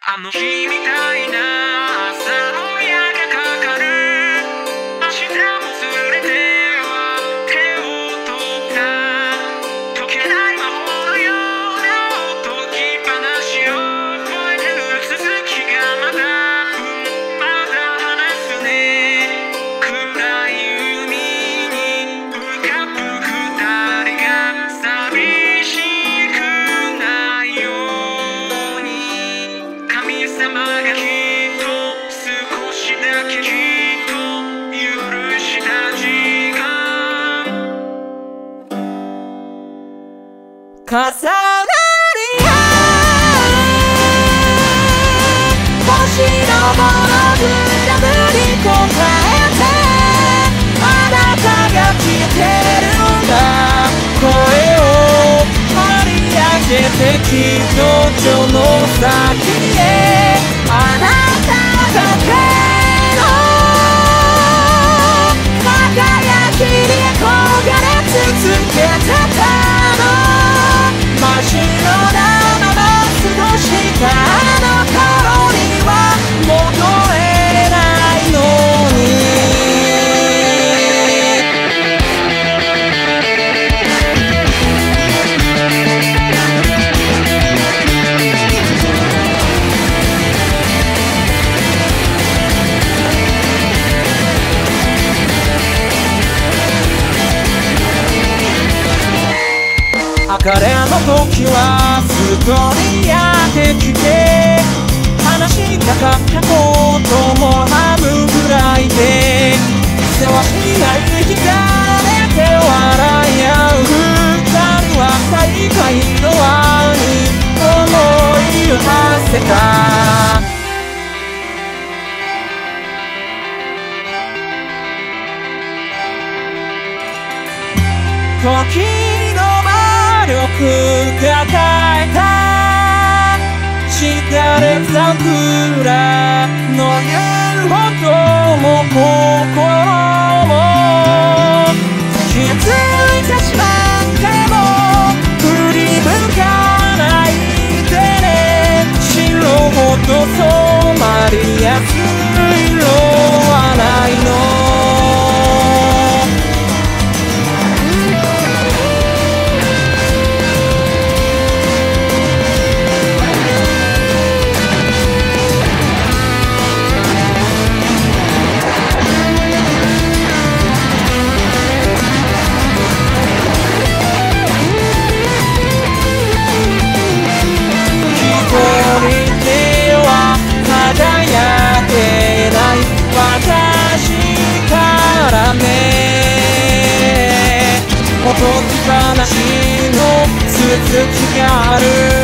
あの日みたいな朝の矢がかかる。明日も連れては手を取った溶けない魔法のようなおとぎ話を覚えてる。続きがまだ話すね。暗い海に浮かぶ二人が寂しくないように、神様がきっと少しだけきっと許した時間重なり合う星のものグラブに答えて、あなたが聞いてるんだ。声を張り上げてきっとその先へ、あなただけの輝きに憧れ続けてたの。真っ白なまま過ごしたあの頃には戻れないのに。別れの時はすぐにやってきて、話したかったことも半分くらいで、世話しない惹かれて笑い合う二人は大会の輪に思いを馳せた。時の魔力が与えたしだれ桜の言うことも心も気づいてしまっても振り向かないでね。白ほど染まりやすい色はないの。おとぎ話の続きがある。